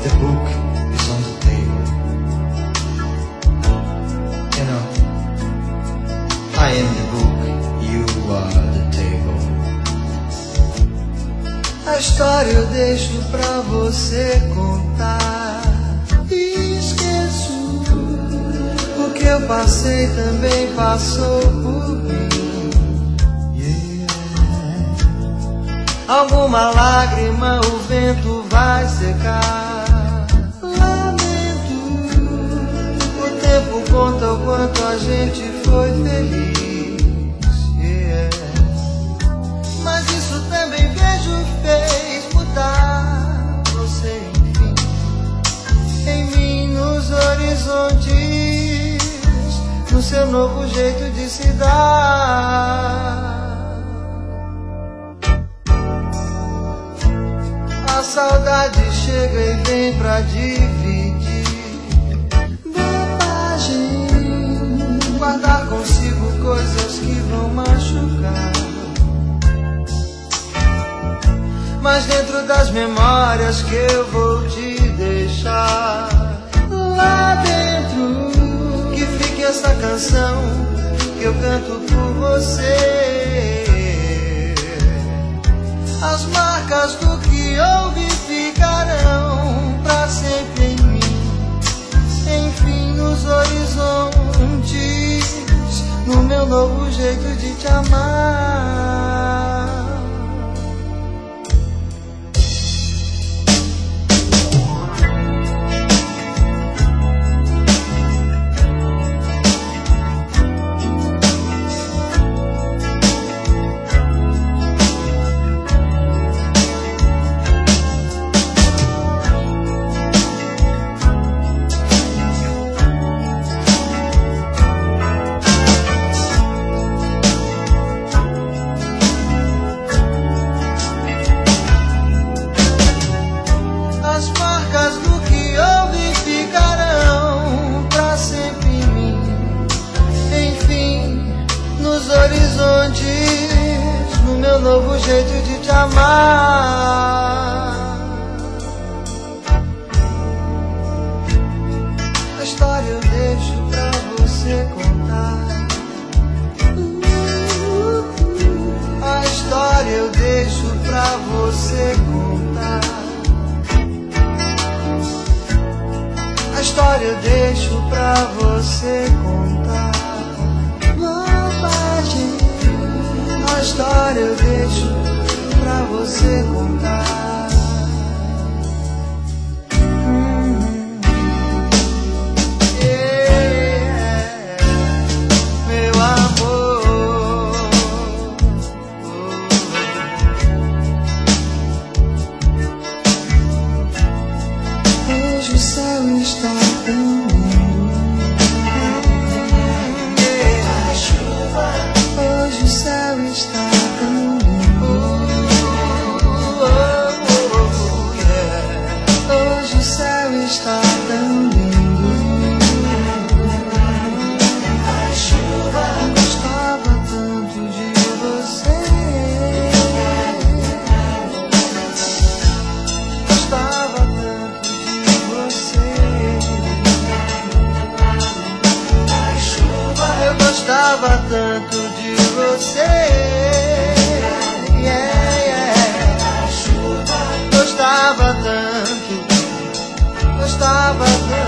The book is on the table. You know, I am the book, you are the table. A história eu deixo pra você contar. Esqueço o que eu passei, também passou por mim. Alguma lágrima o vento vai secar. Lamento, o tempo conta o quanto a gente foi feliz. Mas isso também vejo fez mudar você, enfim, em mim, nos horizontes, no seu novo jeito de se dar. A saudade chega e vem pra dividir bobagem, guardar consigo coisas que vão machucar. Mas dentro das memórias que eu vou te deixar, lá dentro, que fique essa canção que eu canto por você. As marcas do que houve ficarão pra sempre em mim, enfim, nos horizontes, no meu novo jeito de te amar. No meu novo jeito de te amar. A história eu deixo pra você contar. A história eu deixo pra você contar. A história eu deixo pra você contar. A história eu deixo pra você contar. Meu amor, hoje o céu está tão lindo. A chuva, hoje o céu está tão lindo. Hoje o céu está tão lindo. A chuva, gostava tanto de você. Gostava tanto de você. A chuva, eu gostava tanto de você. Gostava tanto, gostava tanto.